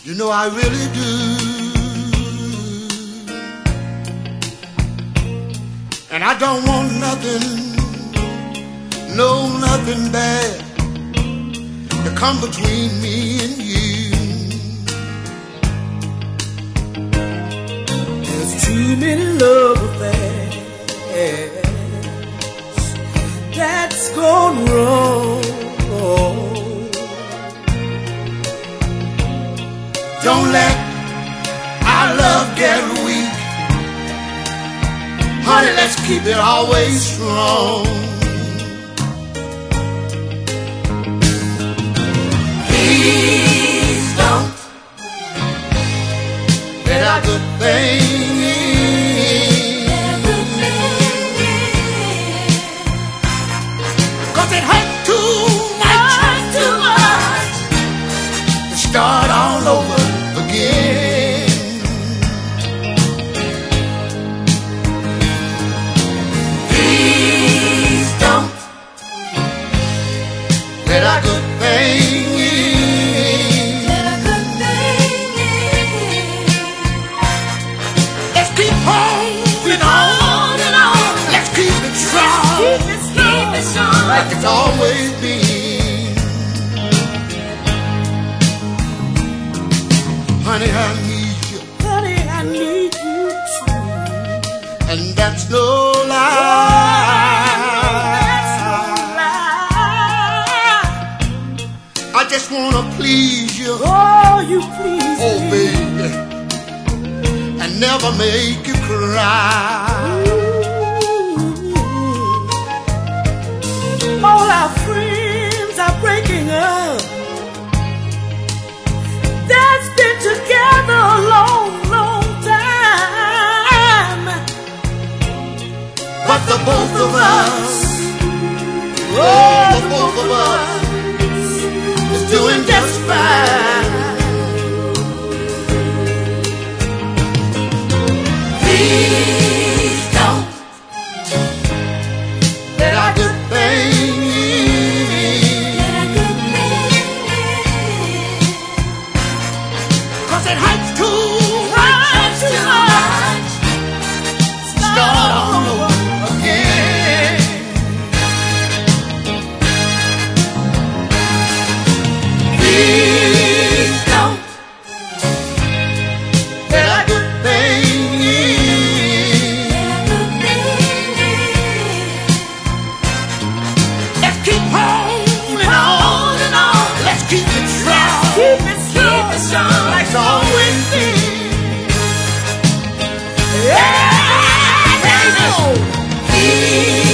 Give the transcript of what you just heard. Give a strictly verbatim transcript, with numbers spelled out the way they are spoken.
You know I really do. And I don't want nothing, no, nothing bad to come between me and you. There's too many love affairs that's gone wrong. Don't let our love get weak. Honey, let's keep it always strong. Please don't let our good thing end. 'Cause it hurts too much, hurts too much to start all over again. Please don't let our good thing end. Let our good thing end. Let's keep holding on and on. Let's keep it strong. Keep it strong. Keep it strong. Like it's always been. Honey, I need you. Honey, I need you too. And that's no lie. That's no lie. I just wanna please you. Oh, you please Oh, me. baby. And never make you cry. All our friends are breaking up. That's been together a long, long time. But the both of us, oh, the both of us is doing just fine. Please don't let our good thing end. Let our good thing end. 'Cause it hurts too much, too much. Start all over again. Please don't let our good thing end. Let's keep holding on and on. Let's keep it strong. Keep it strong. Keep it strong. Like it's always been. Yeah, baby. Please